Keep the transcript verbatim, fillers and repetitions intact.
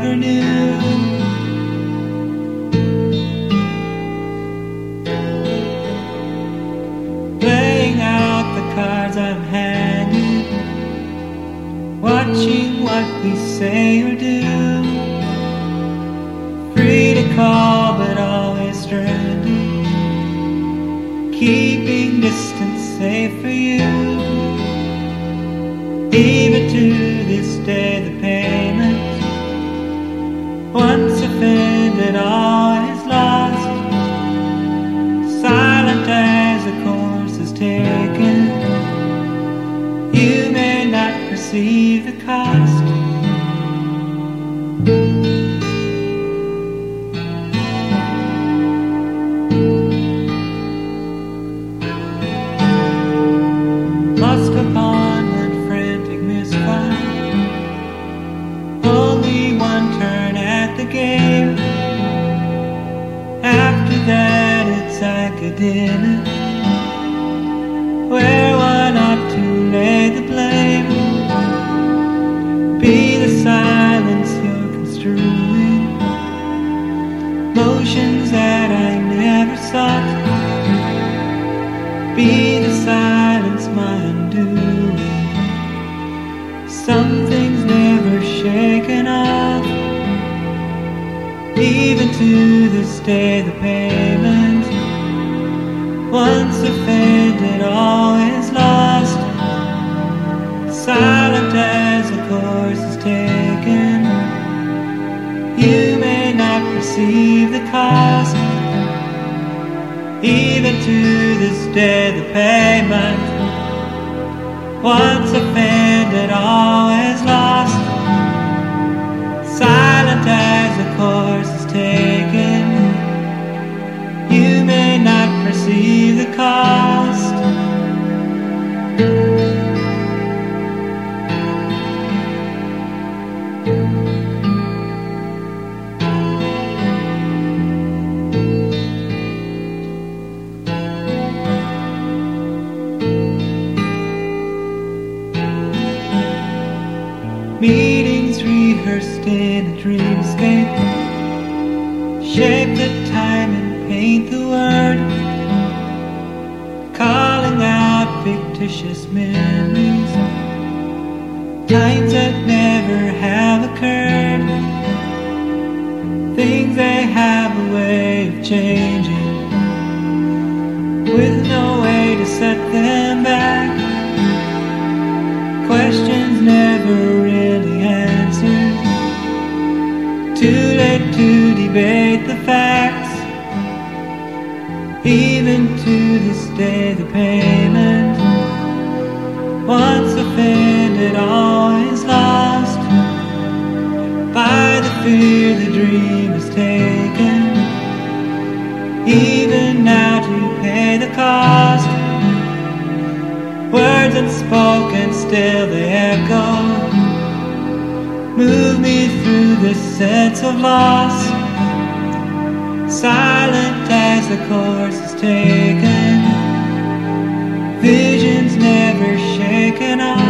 never knew. Playing out the cards I'm handed, watching what we say or do. Free to call but always stranded, keeping distance safe for you. Even to this day the payment, once offended always lost. Silent as the course is taken, you may not perceive the cost. Lost upon one frantic misfire, only one turn at the game. After that it's academic, where one ought to lay the blame. Be the silence you're construing, motions that I never sought. Be the silence my undoing, some things never shaken off. Even to this day the payment, once offended always lost. Silent as the course is taken, you may not perceive the cost. Even to this day the payment, once offended always lost. Silent as the course is taken, you may not perceive the cost. Meetings rehearsed in a dreamscape, shape the time and paint the word, calling out fictitious memories, times that never have occurred. Things they have a way of changing, with no way to set them back. Questions never really answered, too late to debate the facts. Even to this day the payment, once offended always lost. By the fear the dream is taken, even now to pay the cost. Words unspoken still they echo, move me through this sense of loss. Silent as the course is taken, visions never shaken off.